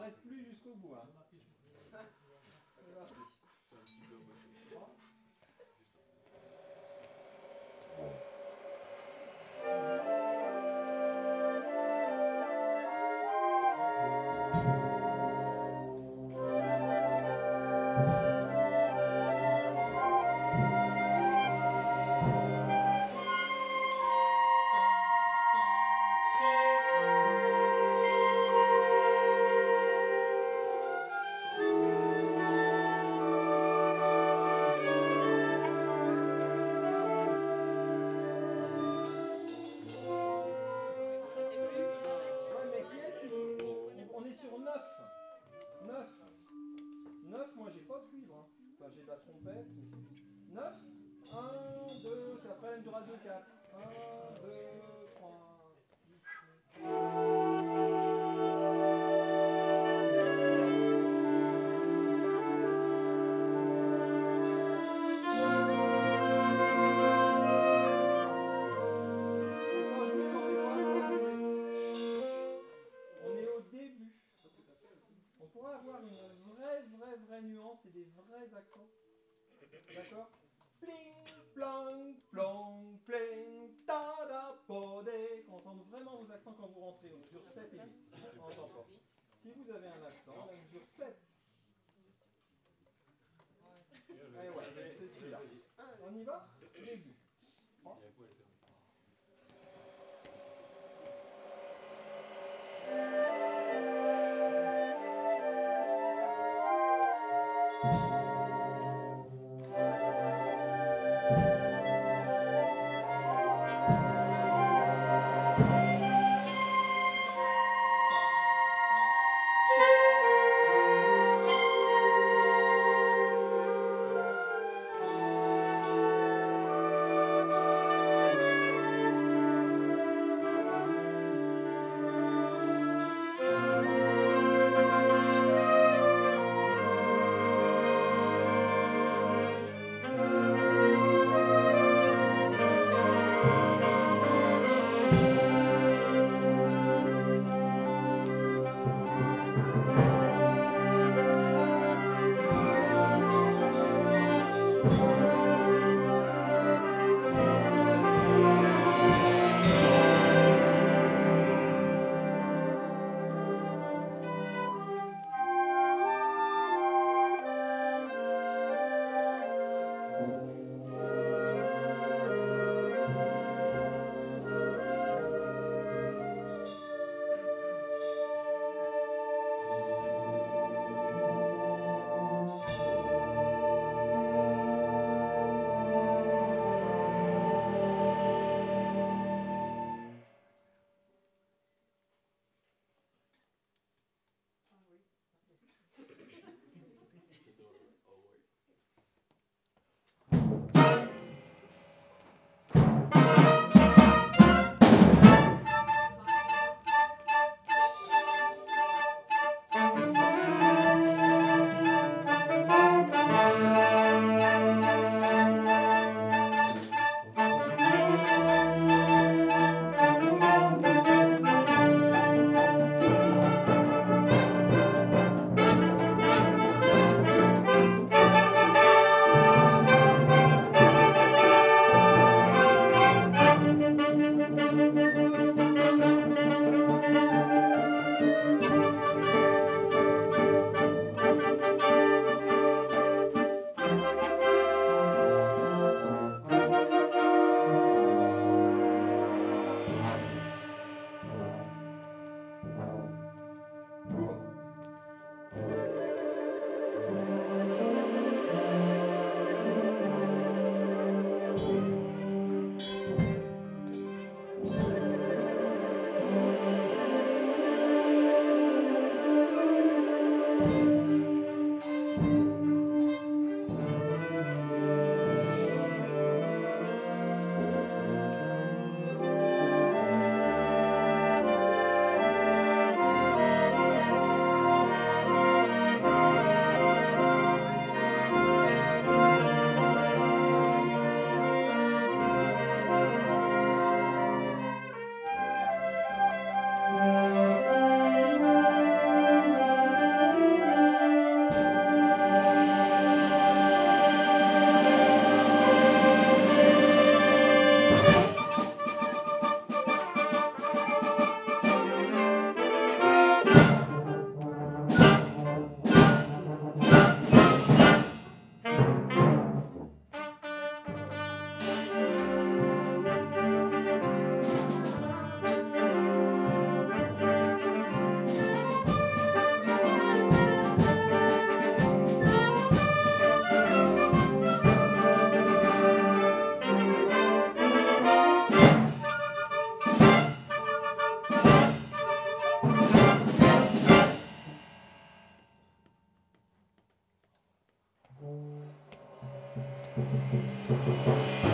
reste plus jusqu'au bout. Hein. C'est parti. C'est un petit peu moche. Ouais, mais qui est-ce qui... On est sur 9. 9. 9, moi j'ai pas de cuivre. Hein. Enfin, j'ai de la trompette, mais c'est 9. 1, 2, c'est après la même durée 2, 4. 1, 2, 3. On est au début. On pourrait avoir une vraie nuance et des vrais accents. D'accord? Pling, plong, plong, pling, ta da podé. On entend vraiment vos accents quand vous rentrez aux mesures 7 et 8. On entend pas. Si vous avez un accent, la mesure 7. Et ouais, c'est celui-là. On y va? Début. 3. Voilà.